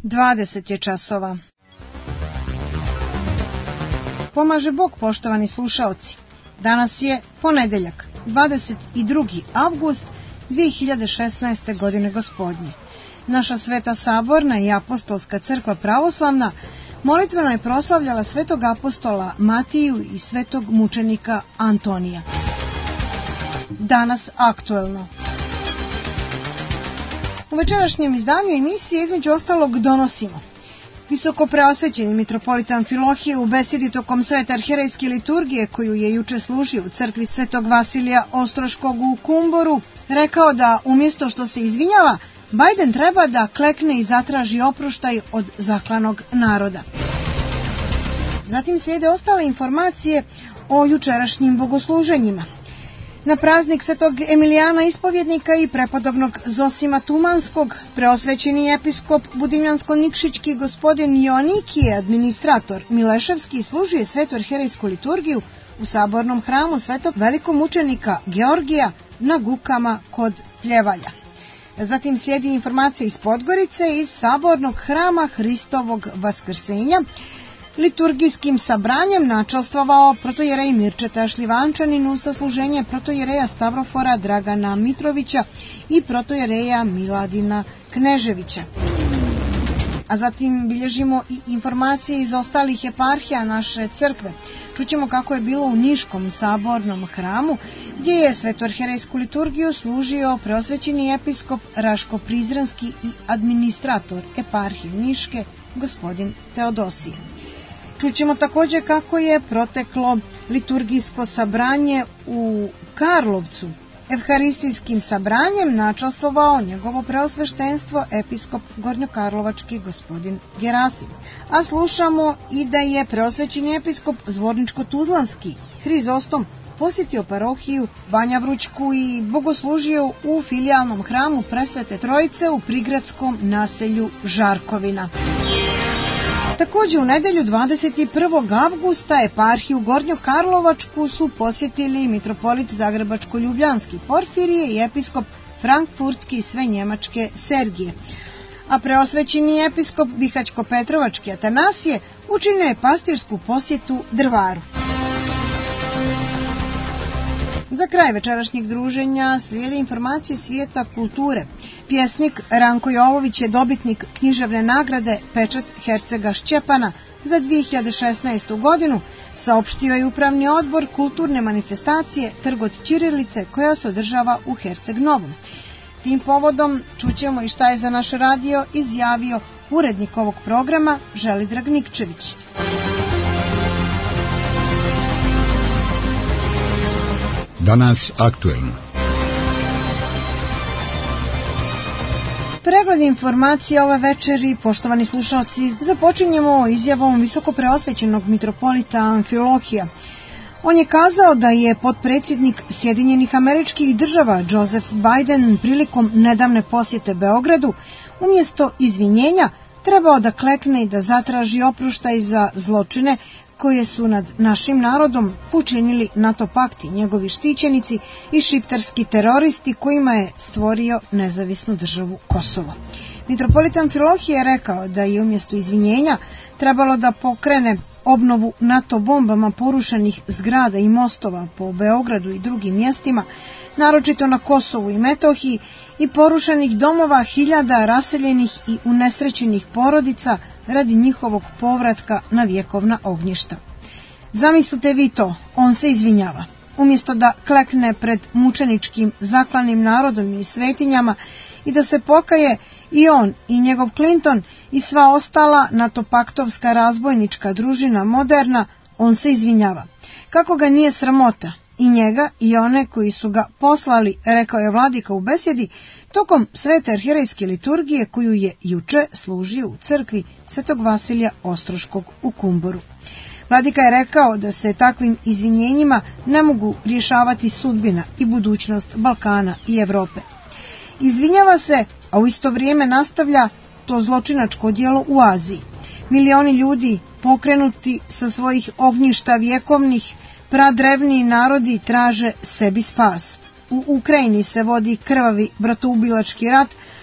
20 je časova. Pomaže Bog, poštovani slušaoci. Danas je ponedeljak, 22. avgust 2016. godine gospodnje. Naša Sveta Saborna i Apostolska crkva pravoslavna molitveno je proslavljala svetog apostola Matiju i svetog mučenika Antonija. Danas aktuelno. U večerašnjem izdanju emisije između ostalog donosimo: visoko preosvećeni mitropolita Amfilohije u besedi tokom svete arhijerejske liturgije koju je juče služio u crkvi svetog Vasilija Ostroškog u Kumboru rekao da umjesto što se izvinjava, Bajden treba da klekne i zatraži oproštaj od zaklanog naroda. Zatim slijede ostale informacije o jučerašnjim bogosluženjima. Na praznik svetog Emilijana Ispovjednika i prepodobnog Zosima Tumanskog, preosvećeni episkop Budimljansko-Nikšićki gospodin Joannikije, administrator Mileševski, služuje svetu arhijerejsku liturgiju u sabornom hramu svetog velikomučenika Georgija na Gukama kod Pljevalja. Zatim slijedi informacija iz Podgorice iz sabornog hrama Hristovog Vaskrsenja. Liturgijskim sabranjem načastvovao protojerej Mirčeta Šljivančanin u sasluženje protojereja Stavrofora Dragana Mitrovića i protojereja Miladina Kneževića. A zatim bilježimo i informacije iz ostalih eparhija naše crkve. Čućemo kako je bilo u Niškom sabornom hramu, gdje je svetu arhijerejsku liturgiju služio preosvećeni episkop Raško-Prizrenski i administrator eparhije Niške, gospodin Teodosije. Čućemo također kako je proteklo liturgijsko sabranje u Karlovcu. Evharistijskim sabranjem načastvovao njegovo preosveštenstvo episkop Gornjokarlovački gospodin Gerasim. A slušamo i da je preosvećeni episkop Zvorničko-Tuzlanski Hrizostom posjetio parohiju Banja Vrućku i bogoslužio u filijalnom hramu Presvete Trojice u prigradskom naselju Žarkovina. Također u nedjelju 21. avgusta eparhiju Gornjokarlovačku su posjetili mitropolit Zagrebačko-Ljubljanski Porfirije i episkop Frankfurtski Svenjemačke Sergije. A preosvećeni episkop Bihaćko-Petrovački Atanasije učinio je pastirsku posjetu Drvaru. Za kraj večerašnjeg druženja slijede informacije svijeta kulture. Pjesnik Ranko Jovović je dobitnik književne nagrade Pečat Hercega Šćepana za 2016. godinu, saopštio je upravni odbor kulturne manifestacije Trgot ćirilice koja se održava u Herceg Novom. Tim povodom čućemo i šta je za naš radio izjavio urednik ovog programa Želidrag Nikčević. Danas aktuelno. Pregled informacija ove večeri, poštovani slušalci, započinjemo izjavom visoko preosvećenog mitropolita Amfilohija. On je kazao da je potpredsjednik Sjedinjenih Američkih Država Joseph Biden prilikom nedavne posjete Beogradu umjesto izvinjenja trebao da klekne i da zatraži oproštaj za zločine koje su nad našim narodom učinili NATO pakt i njegovi štićenici i šiptarski teroristi kojima je stvorio nezavisnu državu Kosovo. Mitropolit Amfilohije je rekao da je umjesto izvinjenja trebalo da pokrene obnovu NATO bombama porušenih zgrada i mostova po Beogradu i drugim mjestima, naročito na Kosovu i Metohiji, i porušenih domova hiljada raseljenih i unesrećenih porodica radi njihovog povratka na vjekovna ognjišta. Zamislite vi to, on se izvinjava. Umjesto da klekne pred mučeničkim zaklanim narodom i svetinjama i da se pokaje i on i njegov Clinton i sva ostala NATO-paktovska razbojnička družina moderna, on se izvinjava. Kako ga nije sramota, i njega i one koji su ga poslali, rekao je vladika u besjedi tokom svete arhijerejske liturgije koju je juče služio u crkvi svetog Vasilija Ostroškog u Kumboru. Vladika je rekao da se takvim izvinjenjima ne mogu rješavati sudbina i budućnost Balkana i Europe. Izvinjava se, a u isto vrijeme nastavlja to zločinačko djelo u Aziji. Milioni ljudi pokrenuti sa svojih ognjišta vjekovnih, pradrevniji narodi traže sebi spas. U Ukrajini se vodi krvavi bratoubilački rat,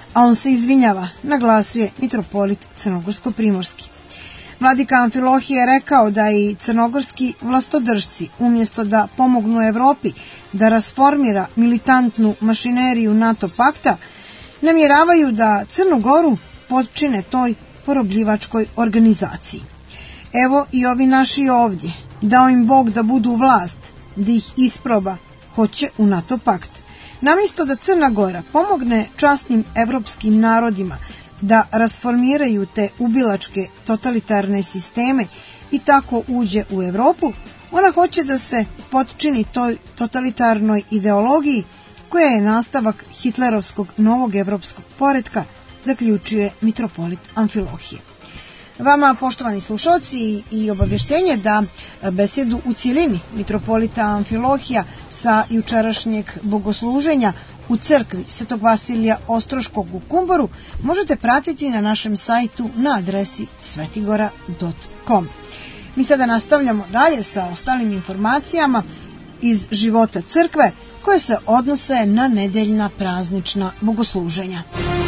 a on se izvinjava, naglasio je mitropolit crnogorsko-primorski. Vladika Amfilohije je rekao da i crnogorski vlastodržci, umjesto da pomognu Evropi da rasformira militantnu mašineriju NATO pakta, namjeravaju da Crnu Goru potčine toj porobljivačkoj organizaciji. Evo i ovi naši ovdje, dao im Bog da budu vlast, da ih isproba, hoće u NATO pakt. Namjesto da Crna Gora pomogne časnim evropskim narodima da rasformiraju te ubilačke totalitarne sisteme i tako uđe u Evropu, ona hoće da se potčini toj totalitarnoj ideologiji koja je nastavak hitlerovskog novog evropskog poretka, zaključuje mitropolit Amfilohije. Vama, poštovani slušalci, i obavještenje da besedu u cijelini mitropolita Amfilohija sa jučerašnjeg bogosluženja u crkvi Svetog Vasilija Ostroškog u Kumboru možete pratiti na našem sajtu na adresi svetigora.com. Mi sada nastavljamo dalje sa ostalim informacijama iz života crkve koje se odnose na nedeljna praznična bogosluženja.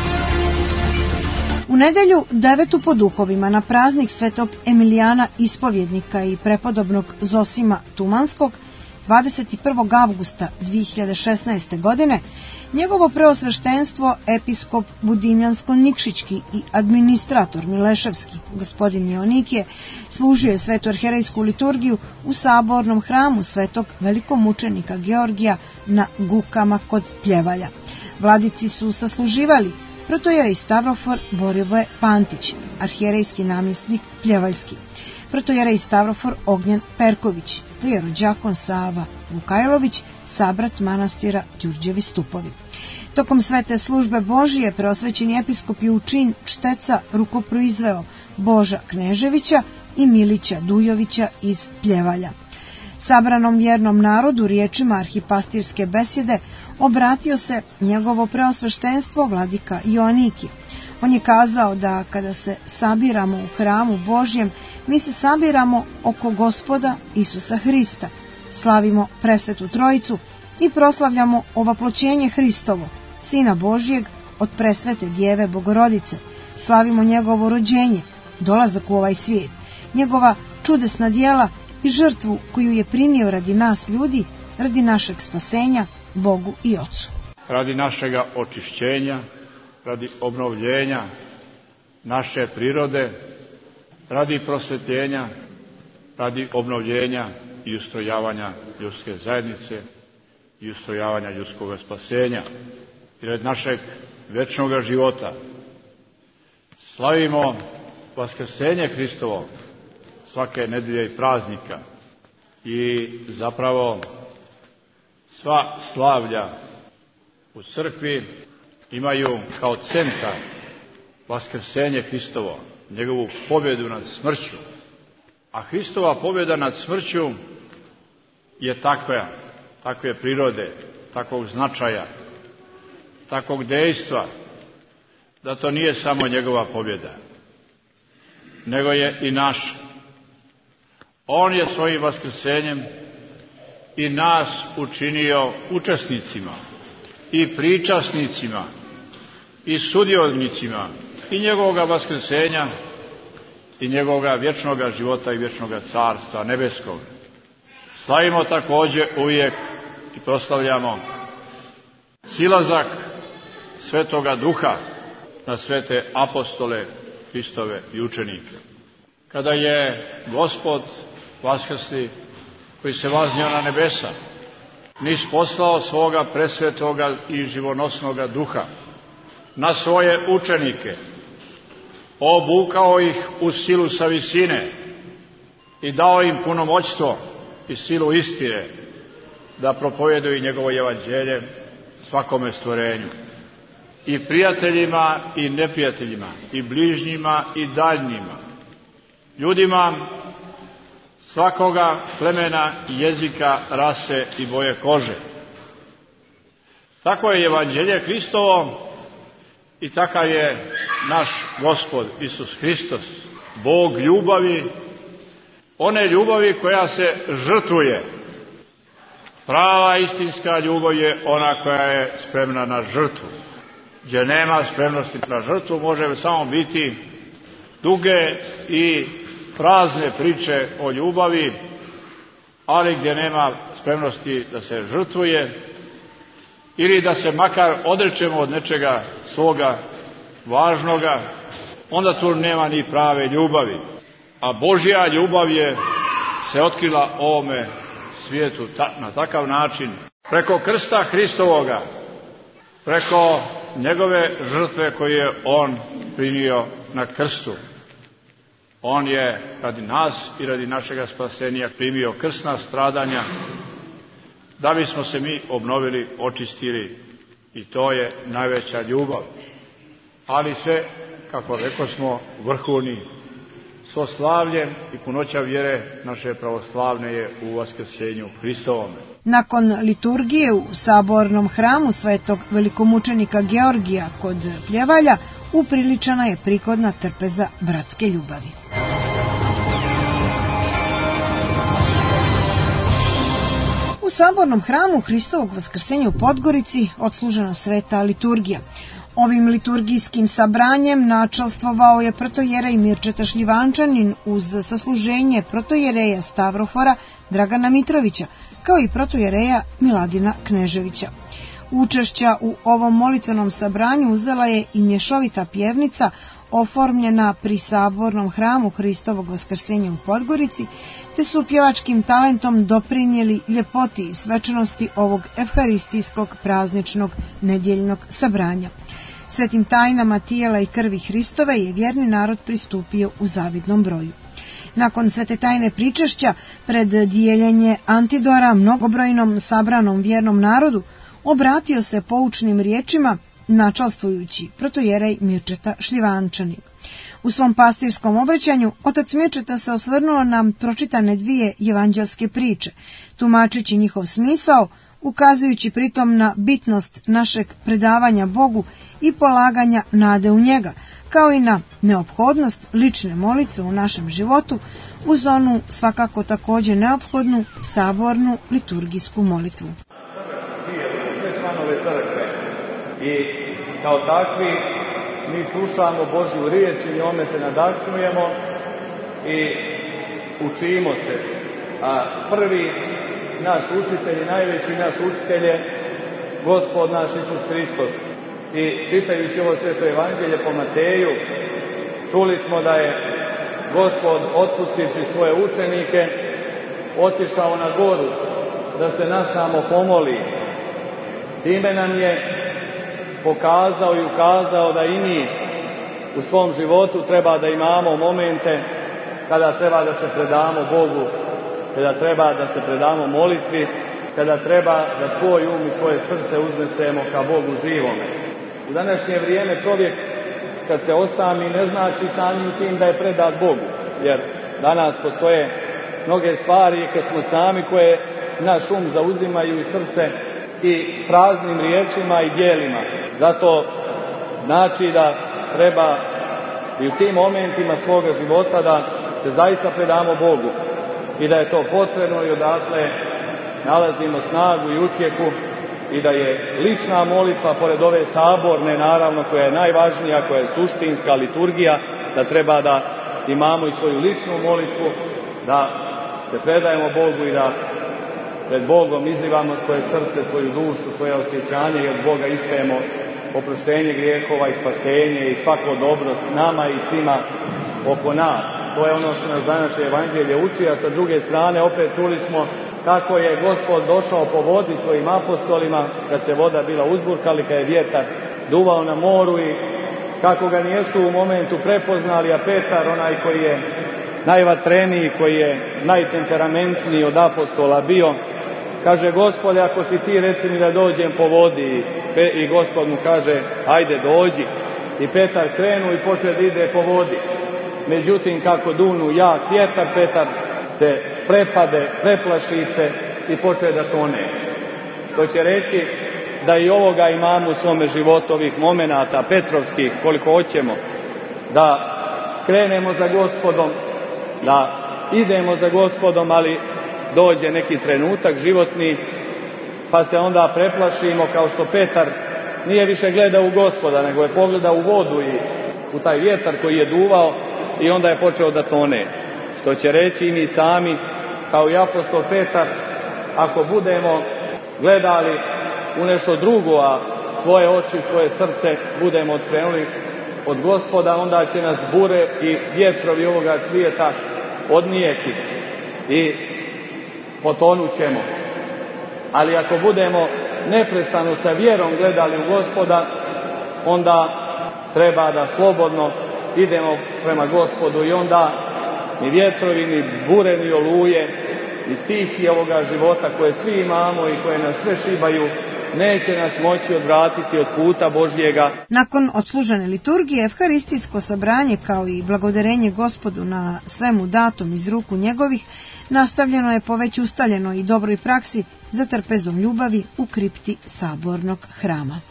U nedelju 9. po duhovima na praznik Svetog Emilijana Ispovjednika i prepodobnog Zosima Tumanskog 21. avgusta 2016. godine njegovo preosveštenstvo episkop Budimljansko-Nikšićki i administrator Mileševski, gospodin Ionikije, služio je svetu arherejsku liturgiju u sabornom hramu svetog velikomučenika Georgija na Gukama kod Pljevalja. Vladici su sasluživali protojerej Stavrofor Borivoje Pantić, arhijerejski namjesnik Pljevaljski, protojerej Stavrofor Ognjen Perković, te jerođakon Sava Vukajlović, sabrat manastira Đurđevi Stupovi. Tokom svete službe Božije preosvećeni episkop je u čin čteca rukoproizveo Boža Kneževića i Milića Dujovića iz Pljevalja. Sabranom vjernom narodu riječima arhipastirske besjede obratio se njegovo preosveštenstvo vladika Ioaniki. On je kazao da kada se sabiramo u hramu Božjem, mi se sabiramo oko Gospoda Isusa Hrista, slavimo presvetu Trojicu i proslavljamo ovaploćenje Hristovo, Sina Božjeg od presvete Djeve Bogorodice, slavimo njegovo rođenje, dolazak u ovaj svijet, njegova čudesna djela i žrtvu koju je primio radi nas ljudi, radi našeg spasenja, Bogu i Ocu. Radi našega očišćenja, radi obnovljenja naše prirode, radi prosvetljenja, radi obnovljenja i ustrojavanja ljudske zajednice i ustrojavanja ljudskog spasenja i radi našeg večnog života. Slavimo vaskrsenje Hristovo svake nedelje i praznika i zapravo sva slavlja u crkvi imaju kao centar vaskrsenje Hristovo, njegovu pobjedu nad smrću. A Hristova pobjeda nad smrću je takve prirode, takvog značaja, takvog dejstva, da to nije samo njegova pobjeda, nego je i naša. On je svojim vaskrsenjem i nas učinio učesnicima i pričasnicima i sudionicima i njegovoga vaskrsenja i njegovoga vječnoga života i vječnoga carstva nebeskog. Slavimo također uvijek i proslavljamo silazak Svetoga Duha na svete apostole Hristove i učenike. Kada je Gospod vaskrsli, koji se vaznio na nebesa, nis poslao svoga presvetoga i živonosnoga Duha na svoje učenike, obukao ih u silu sa visine i dao im punomoćstvo i silu istine da propovjeduju njegovo evanđelje svakome stvorenju, i prijateljima i neprijateljima, i bližnjima i daljnjima, ljudima svakoga plemena, jezika, rase i boje kože. Tako je evanđelje Hristovo i takav je naš Gospod Isus Hristos, Bog ljubavi, one ljubavi koja se žrtvuje. Prava istinska ljubav je ona koja je spremna na žrtvu. gdje nema spremnosti na žrtvu, može samo biti duge i prazne priče o ljubavi, ali gdje nema spremnosti da se žrtvuje ili da se makar odrečemo od nečega svoga važnoga, onda tu nema ni prave ljubavi. A Božja ljubav je se otkrila ovome svijetu na takav način, preko krsta Hristovoga, preko njegove žrtve koju je on primio na krstu. On je radi nas i radi našega spasenja primio krsna stradanja, da bismo se mi obnovili, očistili, i to je najveća ljubav. Ali sve, kako rekosmo, vrhovni, svo slavlje i punoća vjere naše pravoslavne je u vaskrsenju Hristovome. Nakon liturgije u sabornom hramu svetog velikomučenika Georgija kod Pljevalja upriličana je prigodna trpeza bratske ljubavi. U sabornom hramu Hristovog vaskrsenja u Podgorici odslužena sveta liturgija. Ovim liturgijskim sabranjem načalstvovao je protojerej Mirčeta Šljivančanin uz sasluženje protojereja Stavrofora Dragana Mitrovića, kao i protojereja Miladina Kneževića. Učešća u ovom molitvenom sabranju uzela je i mješovita pjevnica oformljena pri sabornom hramu Hristovog vaskrsenja u Podgorici, te su pjevačkim talentom doprinijeli ljepoti i svečanosti ovog evharistijskog prazničnog nedjeljnog sabranja. Svetim tajnama tijela i krvi Hristove je vjerni narod pristupio u zavidnom broju. Nakon svete tajne pričešća pred dijeljenje antidora mnogobrojnom sabranom vjernom narodu, obratio se poučnim riječima načalstvujući protojerej Mirčeta Šljivančanin. U svom pastirskom obraćanju otac Mirčeta se osvrnuo na pročitane dvije evanđelske priče, tumačeći njihov smisao, ukazujući pritom na bitnost našeg predavanja Bogu i polaganja nade u njega, kao i na neophodnost lične molitve u našem životu, uz onu svakako također neophodnu sabornu liturgijsku molitvu. I kao takvi mi slušamo Božju riječ i njome se nadahnujemo i učimo se. A prvi naš učitelj i najveći naš učitelj je Gospod naš Isus Hristos. I čitajući ovo sveto evanđelje po Mateju, čuli smo da je Gospod, otpustivši svoje učenike, otišao na goru da se nas samo pomoli. Time nam je pokazao i ukazao da i mi u svom životu treba da imamo momente kada treba da se predamo Bogu, kada treba da se predamo molitvi, kada treba da svoj um i svoje srce uznesemo ka Bogu živome. U današnje vrijeme čovjek kad se osami ne znači samim tim da je predat Bogu, jer danas postoje mnoge stvari kad smo sami koje naš um zauzimaju i srce i praznim riječima i djelima. Zato znači da treba i u tim momentima svoga života da se zaista predamo Bogu i da je to potrebno i odatle nalazimo snagu i utjehu i da je lična molitva pored ove saborne naravno koja je najvažnija, koja je suštinska liturgija, da treba da imamo i svoju ličnu molitvu, da se predajemo Bogu i da pred Bogom izlivamo svoje srce, svoju dušu, svoje osjećanje i od Boga iskajemo oproštenje grijehova i spasenje i svako dobro s nama i svima oko nas. To je ono što nas današnje evanđelje uči, a sa druge strane opet čuli smo kako je Gospod došao po vodi svojim apostolima kad se voda bila uzburkali, kad je vjetar duvao na moru i kako ga nijesu u momentu prepoznali, a Petar, onaj koji je najvatreniji, koji je najtemperamentniji od apostola bio, kaže: Gospode, ako si ti, reci mi da dođem po vodi. I Gospod mu kaže: ajde, dođi. I Petar krenu i počeo da ide po vodi. Međutim, kako dunu jak vjetar, Petar se prepade, preplaši se i počeo da tone. Što će reći da i ovoga imamo u svome životu, ovih momenata petrovskih, koliko hoćemo, da krenemo za Gospodom, da idemo za Gospodom, ali dođe neki trenutak životni, pa se onda preplašimo kao što Petar nije više gledao u Gospoda, nego je pogledao u vodu i u taj vjetar koji je duvao i onda je počeo da tone. Što će reći i mi sami, kao i apostol Petar, ako budemo gledali u nešto drugo, a svoje oči, svoje srce budemo okrenuli od Gospoda, onda će nas bure i vjetrovi ovoga svijeta odnijeti i potonut ćemo. Ali ako budemo neprestano sa vjerom gledali u Gospoda, onda treba da slobodno idemo prema Gospodu i onda ni vjetrovi, ni bure, ni oluje, ni stihije ovoga života koje svi imamo i koje nas sve šibaju, neće nas moći odvratiti od puta Božjega. Nakon odslužene liturgije, evharistijsko sabranje kao i blagodarenje Gospodu na svemu datom iz ruku njegovih nastavljeno je po već ustaljenoj i dobroj praksi za trpezom ljubavi u kripti sabornog hrama.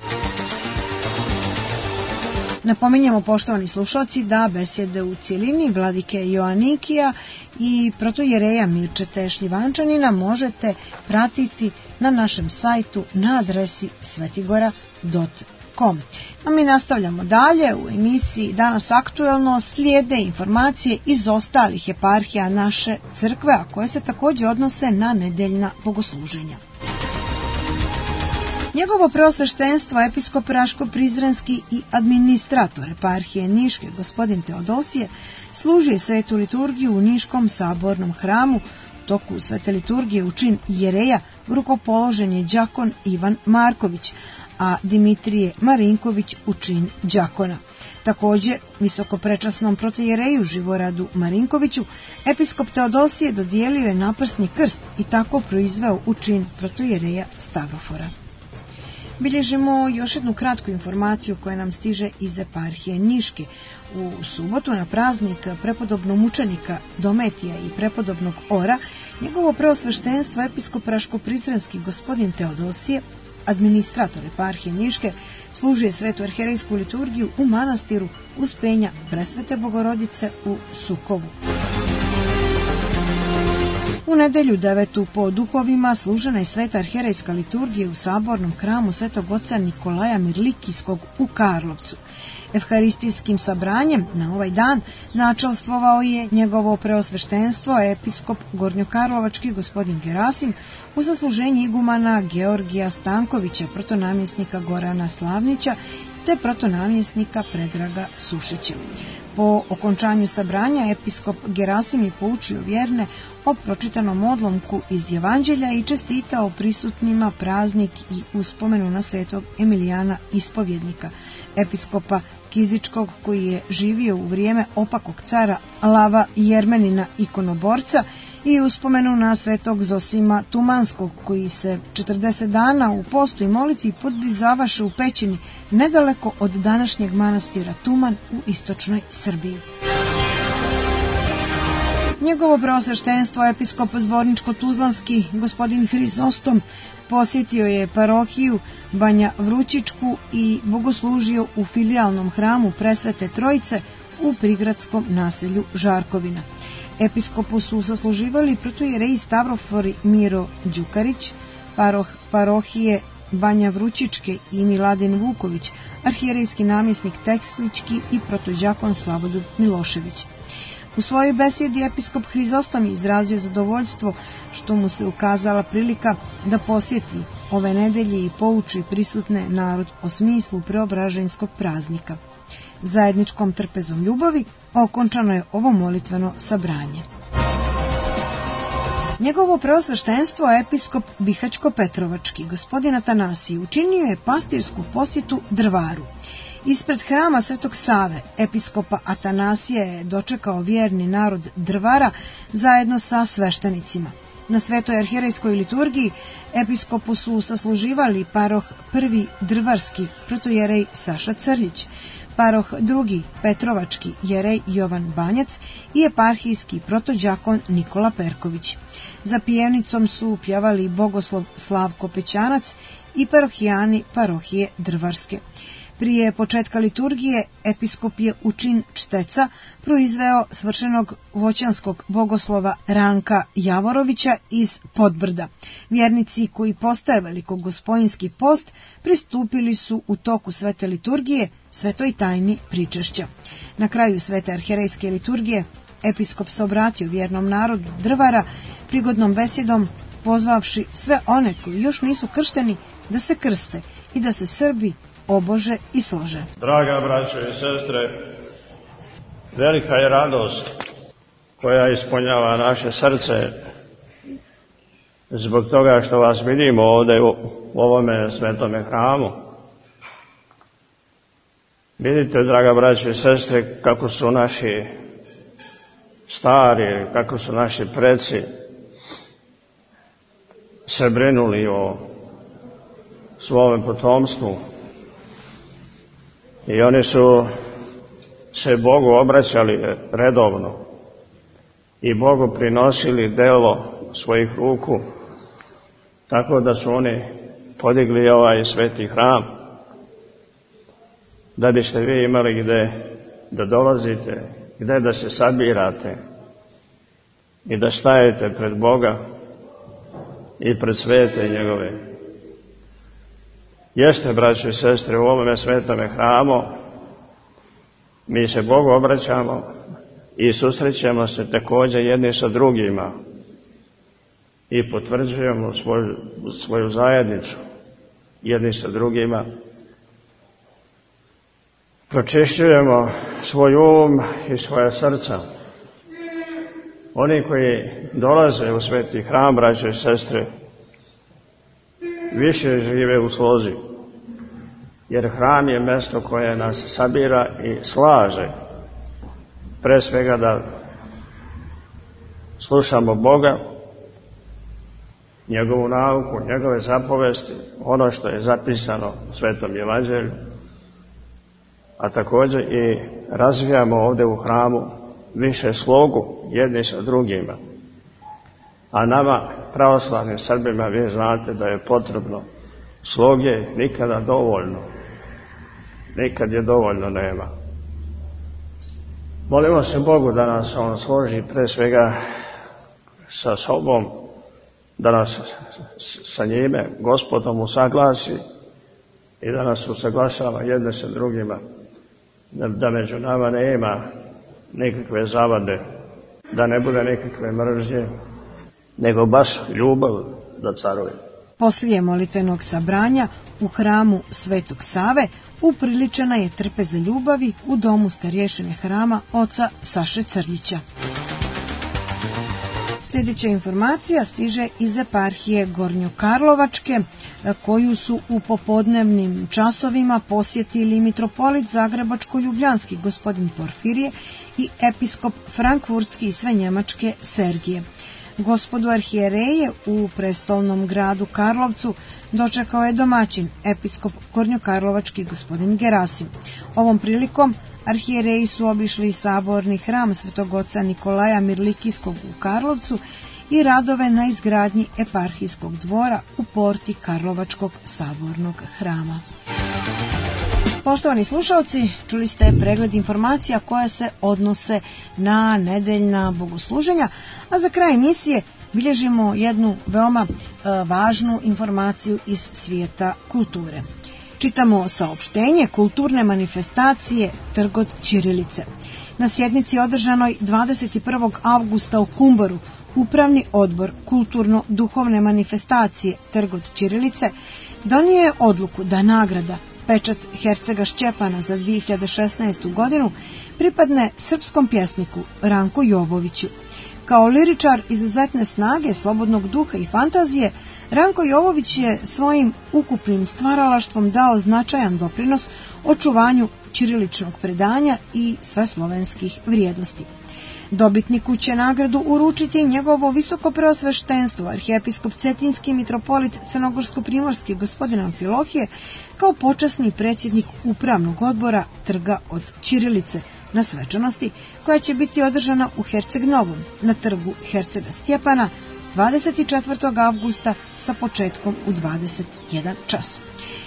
Napominjemo, poštovani slušalci, da besjede u cjelini vladike Joanikija i protojereja Mirčete Šljivančanina možete pratiti na našem sajtu na adresi svetigora.com. A mi nastavljamo dalje u emisiji Danas aktuelno. Slijede informacije iz ostalih eparhija naše crkve, a koje se također odnose na nedeljna bogosluženja. Njegovo preosveštenstvo episkop Raško-Prizrenski i administrator eparhije Niške, gospodin Teodosije, služi svetu liturgiju u Niškom sabornom hramu. Toku svete liturgije u čin jereja rukopoložen je đakon Ivan Marković, a Dimitrije Marinković u čin đakona. Također, visokoprečasnom protojereju Živoradu Marinkoviću episkop Teodosije dodijelio je naprsni krst i tako proizveo u čin protojereja Stavrofora. Bilježimo još jednu kratku informaciju koja nam stiže iz eparhije Niške. U subotu na praznik prepodobnog mučenika Dometija i prepodobnog Ora, njegovo preosveštenstvo episkop Raško-Prizrenski gospodin Teodosije, administrator eparhije Niške, služuje svetu arherejsku liturgiju u manastiru Uspenja Presvete Bogorodice u Sukovu. U nedelju 9. po duhovima služena je sveta arherejska liturgija u sabornom hramu svetog oca Nikolaja Mirlikijskog u Karlovcu. Evharistijskim sabranjem na ovaj dan načelstvovao je njegovo preosveštenstvo episkop Gornjokarlovački gospodin Gerasim u zasluženje igumana Georgija Stankovića, protonamjesnika Gorana Slavnića te protonamjesnika Predraga Sušića. Po okončanju sabranja episkop Gerasim je poučio vjerne o pročitanom odlomku iz Evanđelja i čestitao prisutnima praznik i uspomenu na svetog Emilijana Ispovjednika, episkopa Kizičkog koji je živio u vrijeme opakog cara Lava Jermenina ikonoborca, i uspomenu na svetog Zosima Tumanskog koji se 40 dana u postu i molitvi podblizavaše u pećini nedaleko od današnjeg manastira Tuman u istočnoj Srbiji. Njegovo preosveštenstvo episkop Zvorničko-Tuzlanski gospodin Hrizostom posjetio je parohiju Banja Vrućičku i bogoslužio u filijalnom hramu Presvete Trojice u prigradskom naselju Žarkovina. Episkopu su sasluživali protojereji Stavrofori Miro Đukarić, parohije Banja Vrućičke i Miladin Vuković, arhijerejski namjesnik Tekslički i protođakon Slobodun Milošević. U svojoj besjedi episkop Hrizostom je izrazio zadovoljstvo što mu se ukazala prilika da posjeti ove nedelje i pouči prisutne narod o smislu preobraženjskog praznika. Zajedničkom trpezom ljubavi okončano je ovo molitveno sabranje. Njegovo preosveštenstvo episkop Bihaćko-Petrovački gospodin Atanasij učinio je pastirsku posjetu Drvaru. Ispred hrama Svetog Save episkopa Atanasija je dočekao vjerni narod Drvara zajedno sa sveštenicima. Na svetoj arhierejskoj liturgiji episkopu su sasluživali paroh prvi Drvarski protojerej Saša Crljić, paroh drugi Petrovački jerej Jovan Banjac i eparhijski protođakon Nikola Perković. Za pijevnicom su pjevali bogoslov Slavko Pećanac i parohijani parohije Drvarske. Prije početka liturgije episkop je u čin čteca proizveo svršenog voćanskog bogoslova Ranka Javorovića iz Podbrda. Vjernici koji postaje velikogospojinski post pristupili su u toku svete liturgije svetoj tajni pričešća. Na kraju svete arherejske liturgije episkop se obratio vjernom narodu Drvara prigodnom besjedom, pozvavši sve one koji još nisu kršteni da se krste i da se Srbi obože i slože. Draga braćo i sestre, velika je radost koja ispunjava naše srce zbog toga što vas vidimo ovdje u ovome svetome hramu. Vidite, draga braćo i sestre, kako su naši stari, kako su naši preci se brinuli o svome potomstvu i oni su se Bogu obraćali redovno i Bogu prinosili delo svojih ruku, tako da su oni podigli ovaj sveti hram, da biste vi imali gde da dolazite, gde da se sabirate i da stajete pred Boga i pred svete njegove. Jeste, braćo i sestre, u ovome svetome hramu mi se Bogu obraćamo i susrećemo se također jedni sa drugima i potvrđujemo svoju zajednicu jedni sa drugima. Pročišćujemo svoj um i svoja srca. Oni koji dolaze u sveti hram, braćo i sestre, više žive u slozi, jer hram je mjesto koje nas sabira i slaže. Pre svega da slušamo Boga, njegovu nauku, njegove zapovesti, ono što je zapisano u Svetom Evanđelju, a također i razvijamo ovdje u hramu više slogu jedni sa drugima. A nama, pravoslavnim Srbima, vi znate da je potrebno sloge nikada dovoljno. Nikad je dovoljno nema. Molimo se Bogu da nas on složi pre svega sa sobom, da nas sa njime, Gospodom, usaglasi i da nas usaglašava jedne sa drugima, da među nama nema nikakve zavade, da ne bude nikakve mržnje, nego baš ljubav da caruje. Poslije molitvenog sabranja u hramu Svetog Save upriličena je trpeza ljubavi u domu starješine hrama oca Saše Crljića. Sljedeća informacija stiže iz eparhije Gornjokarlovačke, koju su u popodnevnim časovima posjetili mitropolit Zagrebačko-Ljubljanski gospodin Porfirije i episkop Frankfurtski i Svenjemačke Sergije. Gospodu arhijereje u prestolnom gradu Karlovcu dočekao je domaćin, episkop Gornjokarlovački gospodin Gerasim. Ovom prilikom arhijereji su obišli saborni hram Svetog oca Nikolaja Mirlikijskog u Karlovcu i radove na izgradnji eparhijskog dvora u porti Karlovačkog sabornog hrama. Poštovani slušalci, čuli ste pregled informacija koje se odnose na nedeljna bogosluženja, a za kraj emisije bilježimo jednu veoma važnu informaciju iz svijeta kulture. Čitamo saopštenje kulturne manifestacije Trg od ćirilice. Na sjednici održanoj 21. avgusta u Kumboru, Upravni odbor kulturno-duhovne manifestacije Trg od ćirilice donio je odluku da nagrada Pečat hercega Šćepana za 2016. godinu pripadne srpskom pjesniku Ranku Jovoviću. Kao liričar izuzetne snage, slobodnog duha i fantazije, Ranko Jovović je svojim ukupnim stvaralaštvom dao značajan doprinos očuvanju ćiriličnog predanja i sveslovenskih vrijednosti. Dobitniku će nagradu uručiti njegovo visoko preosveštenstvo, arhijepiskop Cetinski mitropolit Crnogorsko-primorski gospodin Amfilohije, kao počasni predsjednik Upravnog odbora Trga od ćirilice na svečanosti koja će biti održana u Herceg Novom na trgu hercega Stjepana 24. avgusta sa početkom u 21 čas.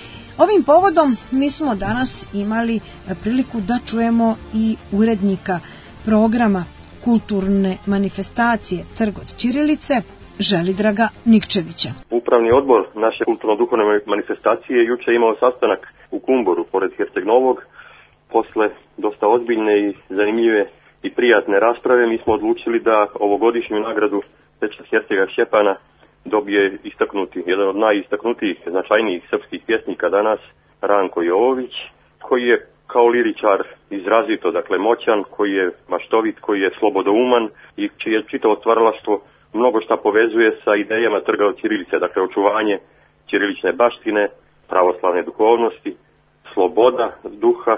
Ovim povodom mi smo danas imali priliku da čujemo i urednika programa kulturne manifestacije Trg od ćirilice, Želidraga Nikčevića. Upravni odbor naše kulturno-duhovne manifestacije juče je imao sastanak u Kumboru, pored Herceg Novog. Posle dosta ozbiljne i zanimljive i prijatne rasprave mi smo odlučili da ovogodišnju nagradu Pečat Hercega Šćepana dobije jedan od najistaknutijih, značajnijih srpskih pjesnika danas, Ranko Jovović, koji je kao liričar izrazito, moćan, koji je maštovit, koji je slobodouman i čije čitavo stvaralaštvo mnogo šta povezuje sa idejama Trga od ćirilice, očuvanje ćirilične baštine, pravoslavne duhovnosti, sloboda duha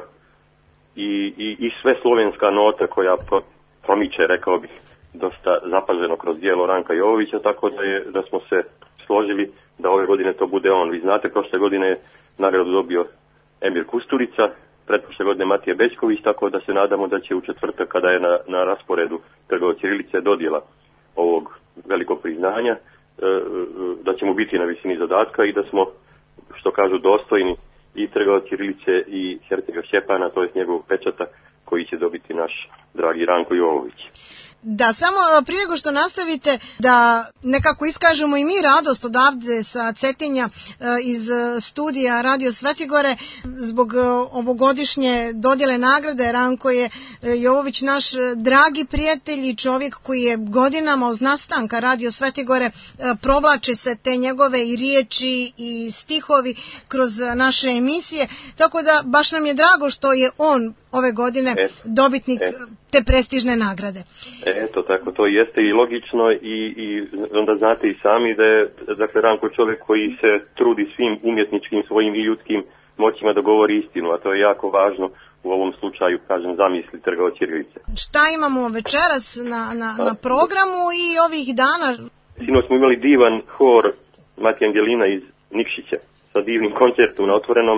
i sve slovenska nota koja promiče, rekao bih, dosta zapaženo kroz djelo Ranka Jovovića, tako da smo se složili da ove godine to bude on. Vi znate, prošle godine je nagradu dobio Emir Kusturica, pretprošle godine Matija Bećković, tako da se nadamo da će u četvrtak, kada je na rasporedu Trga od ćirilice dodjela ovog velikog priznanja, da ćemo biti na visini zadatka i da smo, što kažu, dostojni i Trga od ćirilice i Hercega Šćepana, to je njegovog pečata koji će dobiti naš dragi Ranko Jovović. Da, samo prije nego što nastavite, da nekako iskažemo i mi radost odavde sa Cetinja iz studija Radio Svetigore zbog ovogodišnje dodjele nagrade. Ranko je Jovović naš dragi prijatelj i čovjek koji je godinama od nastanka Radio Svetigore provlače se te njegove i riječi i stihovi kroz naše emisije, tako da baš nam je drago što je on ove godine dobitnik te prestižne nagrade. Eto, tako to jeste i logično i onda znate i sami da je Ranko čovjek koji se trudi svim umjetničkim svojim i ljudskim moćima da govori istinu, a to je jako važno u ovom slučaju, kažem, zamisli Trga od ćirilice. Šta imamo večeras na programu i ovih dana? Sinoć smo imali divan hor Matija Angelina iz Nikšića sa divnim koncertom na otvorenom.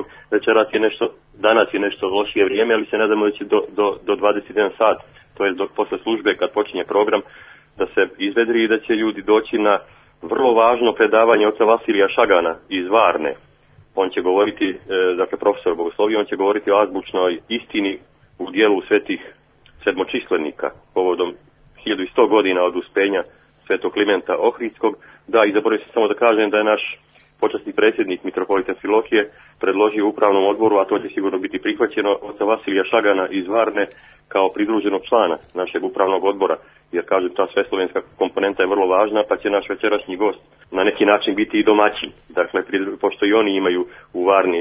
Danas je nešto lošije vrijeme, ali se nadamo da će do 21 sat, to je posle službe kad počinje program, da se izvedri i da će ljudi doći na vrlo važno predavanje oca Vasilija Šagana iz Varne. On će govoriti, profesor bogoslovije, on će govoriti o azbučnoj istini u dijelu svetih sedmočislenika povodom 1100 godina od uspenja svetog Klimenta Ohridskog. Da, i zaboravio sam samo da kažem da je naš počasni predsjednik mitropolita Amfilohije predložio upravnom odboru, a to će sigurno biti prihvaćeno, oca Vasilija Šagana iz Varne kao pridruženog člana našeg upravnog odbora, jer kažem, ta sveslovenska komponenta je vrlo važna, pa će naš večerašnji gost na neki način biti i domaćin. Dakle, pošto i oni imaju u Varni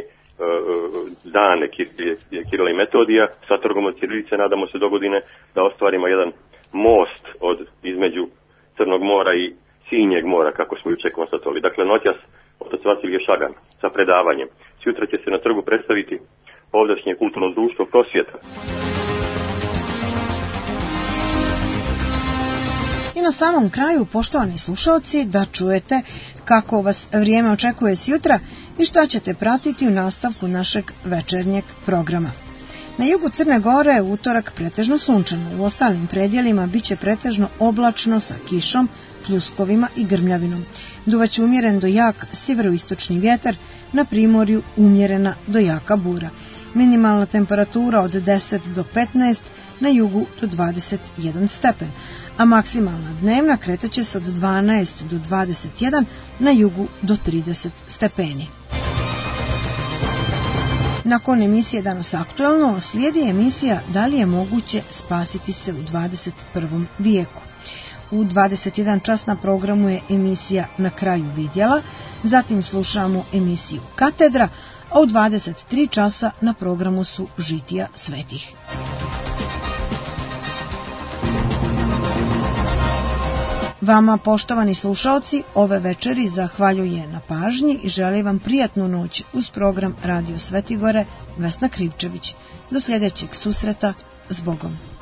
dane Kirila i Metodija sa Trgom od ćirilice, nadamo se dogodine da ostvarimo jedan most između Crnog mora i Sinjeg mora, kako smo juče konstatovali. Dakle, noćas otac Vasilije Šagan sa predavanjem. Sutra će se na trgu predstaviti ovdašnje kulturno društvo Prosvjeta. I na samom kraju, poštovani slušalci, da čujete kako vas vrijeme očekuje sjutra i šta ćete pratiti u nastavku našeg večernjeg programa. Na jugu Crne Gore u utorak pretežno sunčano, u ostalim predjelima biće pretežno oblačno sa kišom, pljuskovima i grmljavinom. Duvaće umjeren do jak sjeveroistočni vjetar, na primorju umjerena do jaka bura. Minimalna temperatura od 10 do 15, na jugu do 21 stepen, a maksimalna dnevna kretaće se od 12 do 21, na jugu do 30 stepeni. Nakon emisije Danas aktualno slijedi emisija Da li je moguće spasiti se u 21. vijeku. U 21 čas na programu je emisija Na kraju vidjela, zatim slušamo emisiju Katedra, a u 23 časa na programu su Žitija svetih. Vama, poštovani slušalci, ove večeri zahvaljuje na pažnji i želi vam prijatnu noć uz program Radio Svetigore Vesna Krivčević. Do sljedećeg susreta, s Bogom.